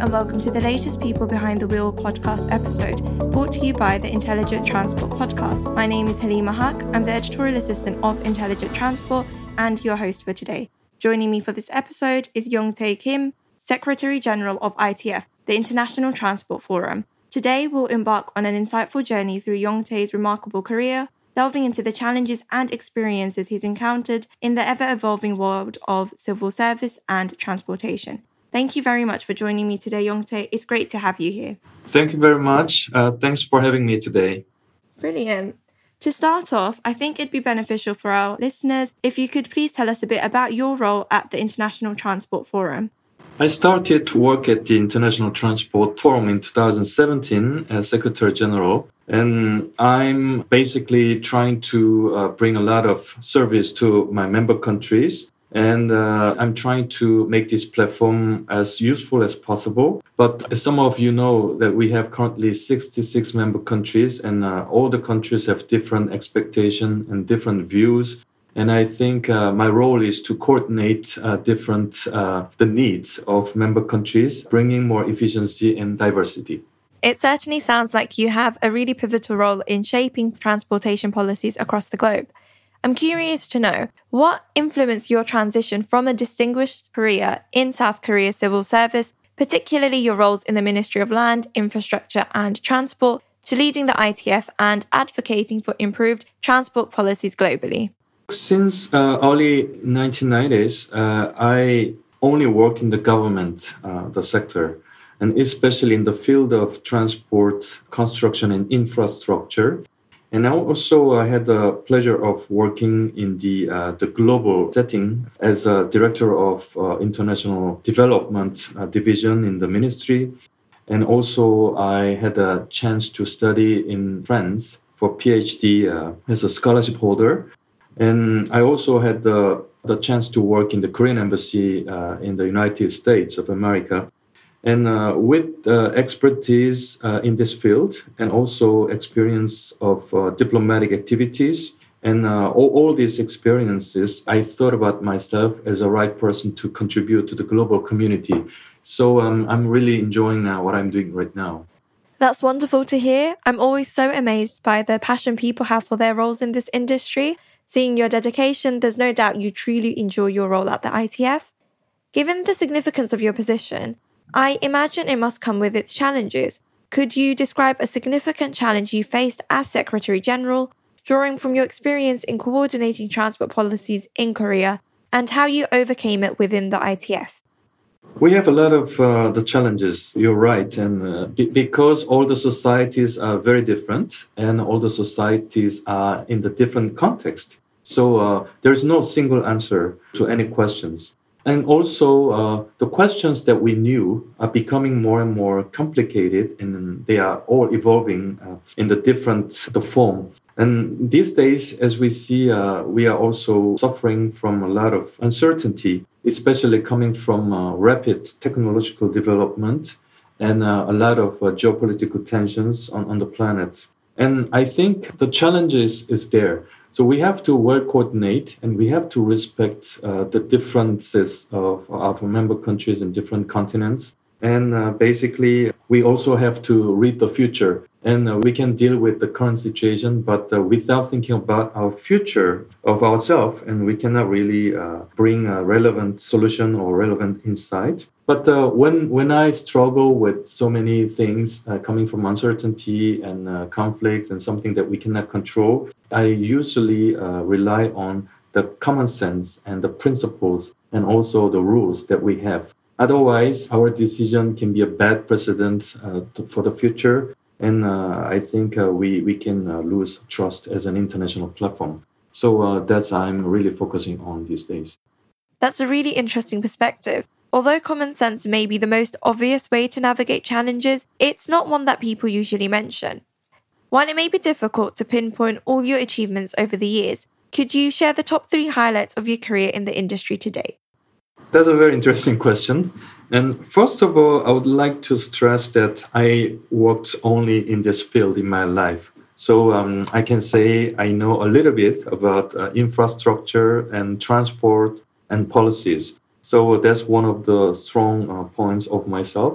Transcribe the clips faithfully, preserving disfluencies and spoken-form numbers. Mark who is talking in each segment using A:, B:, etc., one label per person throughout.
A: and welcome to the latest People Behind the Wheel podcast episode, brought to you by the Intelligent Transport podcast. My name is Halima Haq. I'm the editorial assistant of Intelligent Transport and your host for today. Joining me for this episode is Young-Tae Kim, Secretary General of I T F, the International Transport Forum. Today, we'll embark on an insightful journey through Young-Tae's remarkable career, delving into the challenges and experiences he's encountered in the ever-evolving world of civil service and transportation. Thank you very much for joining me today, Young-Tae. It's great to have you here.
B: Thank you very much. Uh, thanks for having me today.
A: Brilliant. To start off, I think it'd be beneficial for our listeners if you could please tell us a bit about your role at the International Transport Forum.
B: I started to work at the International Transport Forum in two thousand seventeen as Secretary General, and I'm basically trying to uh, bring a lot of service to my member countries, and uh, I'm trying to make this platform as useful as possible. But as some of you know, that we have currently sixty-six member countries, and uh, all the countries have different expectations and different views. And I think uh, my role is to coordinate uh, different uh, the needs of member countries, bringing more efficiency and diversity.
A: It certainly sounds like you have a really pivotal role in shaping transportation policies across the globe. I'm curious to know, what influenced your transition from a distinguished career in South Korea civil service, particularly your roles in the Ministry of Land, Infrastructure and Transport, to leading the I T F and advocating for improved transport policies globally?
B: Since uh, early nineteen nineties, uh, I only work in the government, uh, the sector, and especially in the field of transport, construction, and infrastructure. And I also uh, had the pleasure of working in the uh, the global setting as a director of uh, international development uh, division in the ministry. And also I had a chance to study in France for PhD uh, as a scholarship holder. And I also had the, the chance to work in the Korean embassy uh, in the United States of America. And uh, with uh, expertise uh, in this field and also experience of uh, diplomatic activities and uh, all, all these experiences, I thought about myself as a right person to contribute to the global community. So um, I'm really enjoying uh, what I'm doing right now.
A: That's wonderful to hear. I'm always so amazed by the passion people have for their roles in this industry. Seeing your dedication, there's no doubt you truly enjoy your role at the I T F. Given the significance of your position, I imagine it must come with its challenges. Could you describe a significant challenge you faced as Secretary General, drawing from your experience in coordinating transport policies in Korea, and how you overcame it within the I T F?
B: We have a lot of uh, the challenges, you're right, and uh, b- because all the societies are very different and all the societies are in the different context. So uh, there's no single answer to any questions. And also uh, the questions that we knew are becoming more and more complicated, and they are all evolving uh, in the different the form. And these days, as we see, uh, we are also suffering from a lot of uncertainty, especially coming from uh, rapid technological development and uh, a lot of uh, geopolitical tensions on, on the planet. And I think the challenges is there. So we have to well coordinate and we have to respect uh, the differences of our member countries in different continents. And uh, basically, we also have to read the future. And uh, we can deal with the current situation, but uh, without thinking about our future of ourselves, and we cannot really uh, bring a relevant solution or relevant insight. But uh, when when I struggle with so many things uh, coming from uncertainty and uh, conflicts and something that we cannot control, I usually uh, rely on the common sense and the principles and also the rules that we have. Otherwise, our decision can be a bad precedent uh, to, for the future. And uh, I think uh, we, we can uh, lose trust as an international platform. So uh, that's what I'm really focusing on these days.
A: That's a really interesting perspective. Although common sense may be the most obvious way to navigate challenges, it's not one that people usually mention. While it may be difficult to pinpoint all your achievements over the years, could you share the top three highlights of your career in the industry today?
B: That's a very interesting question. And first of all, I would like to stress that I worked only in this field in my life. So um, I can say I know a little bit about uh, infrastructure and transport and policies. So that's one of the strong uh, points of myself.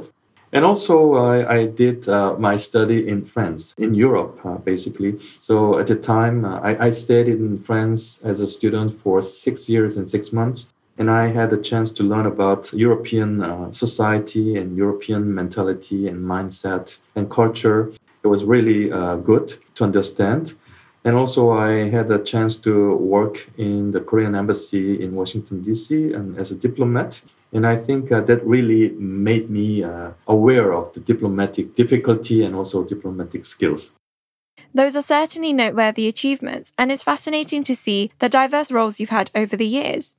B: And also, I, I did uh, my study in France, in Europe, uh, basically. So at the time, uh, I, I stayed in France as a student for six years and six months. And I had a chance to learn about European uh, society and European mentality and mindset and culture. It was really uh, good to understand. And also, I had a chance to work in the Korean embassy in Washington, D C, and as a diplomat. And I think uh, that really made me uh, aware of the diplomatic difficulty and also diplomatic skills.
A: Those are certainly noteworthy achievements, and it's fascinating to see the diverse roles you've had over the years.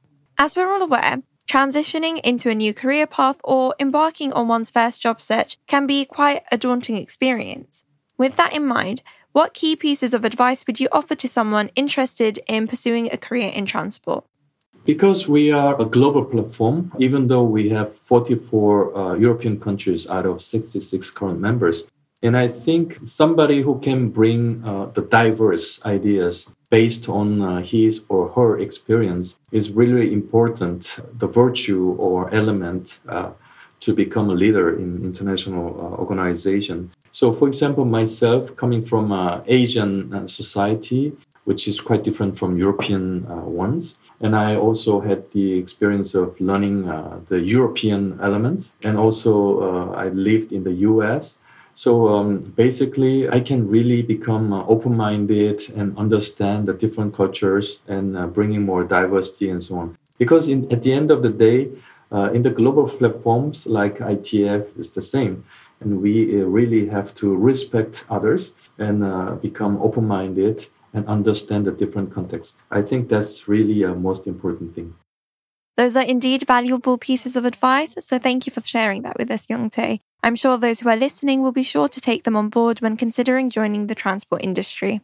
A: As we're all aware, transitioning into a new career path or embarking on one's first job search can be quite a daunting experience. With that in mind, what key pieces of advice would you offer to someone interested in pursuing a career in transport?
B: Because we are a global platform, even though we have forty-four uh, European countries out of sixty-six current members, and I think somebody who can bring uh, the diverse ideas based on uh, his or her experience is really important, the virtue or element uh, to become a leader in international uh, organization. So, for example, myself coming from uh, Asian uh, society, which is quite different from European uh, ones. And I also had the experience of learning uh, the European element. And also uh, I lived in the U S. So um, basically, I can really become uh, open-minded and understand the different cultures and uh, bringing more diversity and so on. Because in, at the end of the day, uh, in the global platforms like I T F, it's the same. And we uh, really have to respect others and uh, become open-minded and understand the different contexts. I think that's really a most important thing.
A: Those are indeed valuable pieces of advice, so thank you for sharing that with us, Young-tae. I'm sure those who are listening will be sure to take them on board when considering joining the transport industry.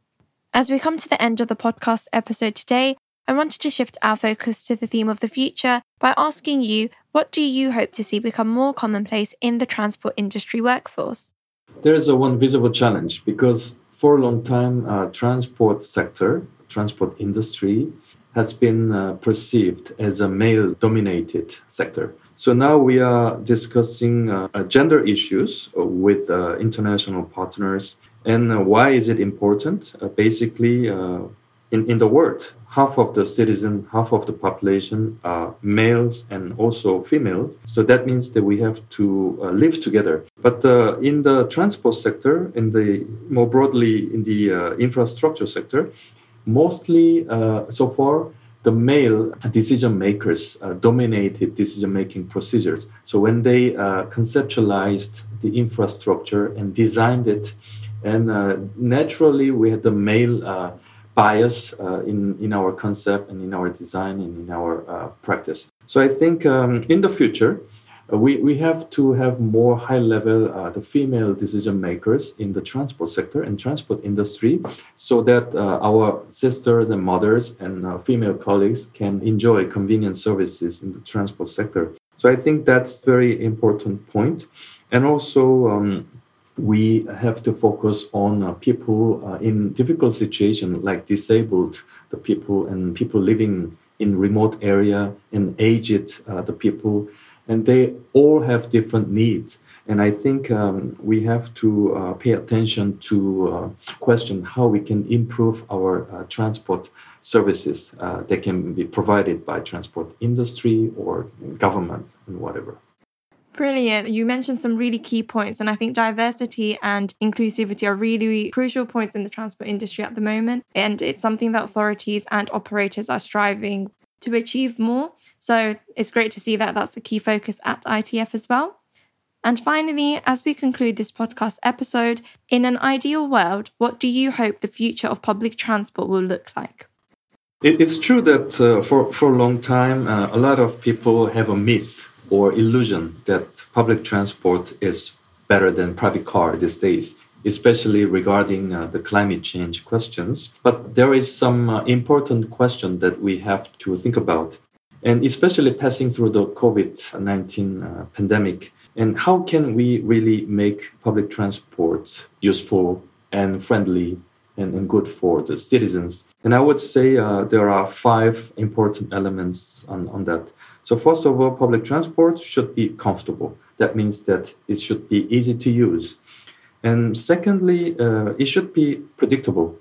A: As we come to the end of the podcast episode today, I wanted to shift our focus to the theme of the future by asking you, what do you hope to see become more commonplace in the transport industry workforce?
B: There is a one visible challenge because for a long time, uh, transport sector, transport industry has been uh, perceived as a male-dominated sector. So now we are discussing uh, gender issues with uh, international partners. And uh, why is it important? Uh, basically, uh, in, in the world, half of the citizens, half of the population are males and also females. So that means that we have to uh, live together. But uh, in the transport sector, in the more broadly in the uh, infrastructure sector, mostly uh, so far, the male decision makers uh, dominated decision-making procedures. So when they uh, conceptualized the infrastructure and designed it, and uh, naturally we had the male uh, bias uh, in, in our concept and in our design and in our uh, practice. So I think um, in the future, uh, we, we have to have more high-level uh, the female decision makers in the transport sector and transport industry so that uh, our sisters and mothers and uh, female colleagues can enjoy convenient services in the transport sector. So I think that's a very important point. And also, um, we have to focus on uh, people uh, in difficult situations like disabled, the people and people living in remote area and aged, uh, the people, and they all have different needs. And I think um, we have to uh, pay attention to uh, question how we can improve our uh, transport services uh, that can be provided by transport industry or government and whatever.
A: Brilliant. You mentioned some really key points, and I think diversity and inclusivity are really crucial points in the transport industry at the moment. And it's something that authorities and operators are striving to achieve more. So it's great to see that that's a key focus at I T F as well. And finally, as we conclude this podcast episode, in an ideal world, what do you hope the future of public transport will look like?
B: It's true that uh, for, for a long time, uh, a lot of people have a myth or illusion that public transport is better than private car these days, especially regarding uh, the climate change questions. But there is some uh, important question that we have to think about, and especially passing through the COVID nineteen uh, pandemic. And how can we really make public transport useful and friendly and, and good for the citizens? And I would say uh, there are five important elements on, on that. So first of all, public transport should be comfortable. That means that it should be easy to use. And secondly, uh, it should be predictable,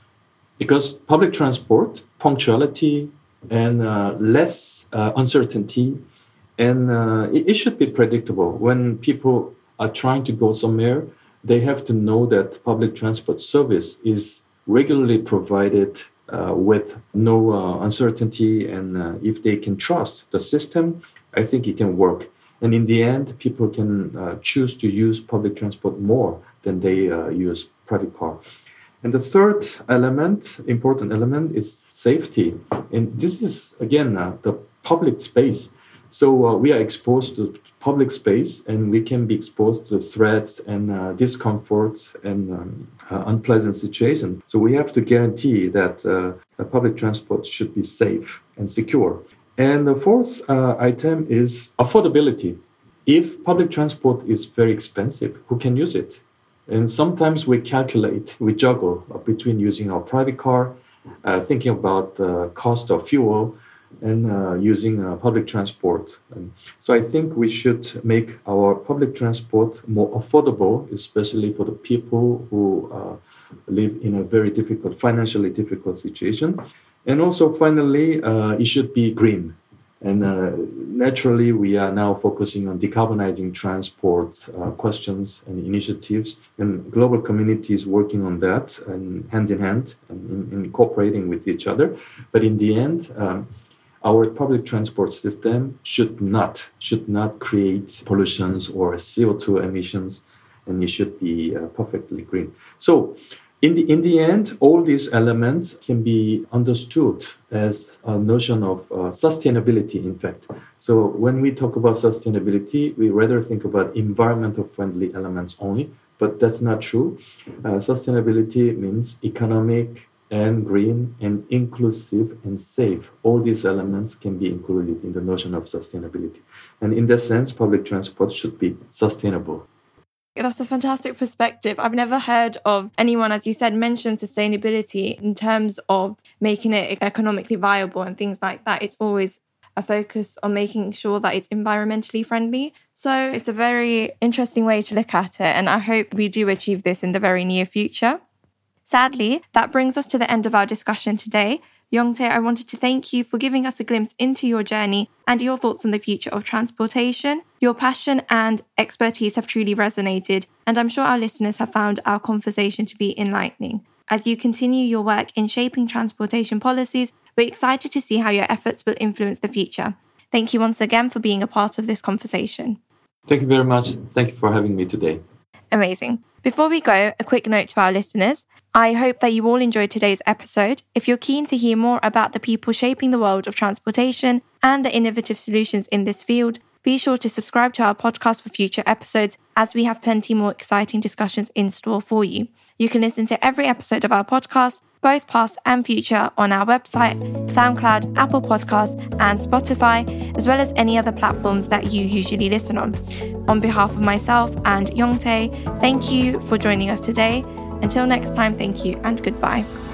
B: because public transport, punctuality, and uh, less uh, uncertainty, and uh, it, it should be predictable. When people are trying to go somewhere, they have to know that public transport service is regularly provided uh, with no uh, uncertainty, and uh, if they can trust the system, I think it can work. And in the end, people can uh, choose to use public transport more than they uh, use private car. And the third element, important element, is safety. And this is, again, uh, the public space. So uh, we are exposed to public space, and we can be exposed to threats and uh, discomfort and um, uh, unpleasant situations. So we have to guarantee that uh, the public transport should be safe and secure. And the fourth uh, item is affordability. If public transport is very expensive, who can use it? And sometimes we calculate, we juggle between using our private car, uh, thinking about the cost of fuel, and uh, using uh, public transport. And so I think we should make our public transport more affordable, especially for the people who uh, live in a very difficult, financially difficult situation. And also, finally, uh, it should be green. And uh, naturally, we are now focusing on decarbonizing transport uh, questions and initiatives. And global community is working on that, and hand in hand, and in, in cooperating with each other. But in the end, um, our public transport system should not should not create pollutions or C O two emissions, and it should be uh, perfectly green. So, in the in the end, all these elements can be understood as a notion of uh, sustainability. In fact, so when we talk about sustainability, we rather think about environmental friendly elements only, but that's not true. Uh, sustainability means economic and green and inclusive and safe. All these elements can be included in the notion of sustainability. And in that sense, public transport should be sustainable.
A: That's a fantastic perspective. I've never heard of anyone, as you said, mention sustainability in terms of making it economically viable and things like that. It's always a focus on making sure that it's environmentally friendly. So it's a very interesting way to look at it. And I hope we do achieve this in the very near future. Sadly, that brings us to the end of our discussion today. Youngtae, I wanted to thank you for giving us a glimpse into your journey and your thoughts on the future of transportation. Your passion and expertise have truly resonated, and I'm sure our listeners have found our conversation to be enlightening. As you continue your work in shaping transportation policies, we're excited to see how your efforts will influence the future. Thank you once again for being a part of this conversation.
B: Thank you very much. Thank you for having me today.
A: Amazing. Before we go, a quick note to our listeners. I hope that you all enjoyed today's episode. If you're keen to hear more about the people shaping the world of transportation and the innovative solutions in this field, be sure to subscribe to our podcast for future episodes, as we have plenty more exciting discussions in store for you. You can listen to every episode of our podcast, both past and future, on our website, SoundCloud, Apple Podcasts, and Spotify, as well as any other platforms that you usually listen on. On behalf of myself and Youngtae, thank you for joining us today. Until next time, thank you and goodbye.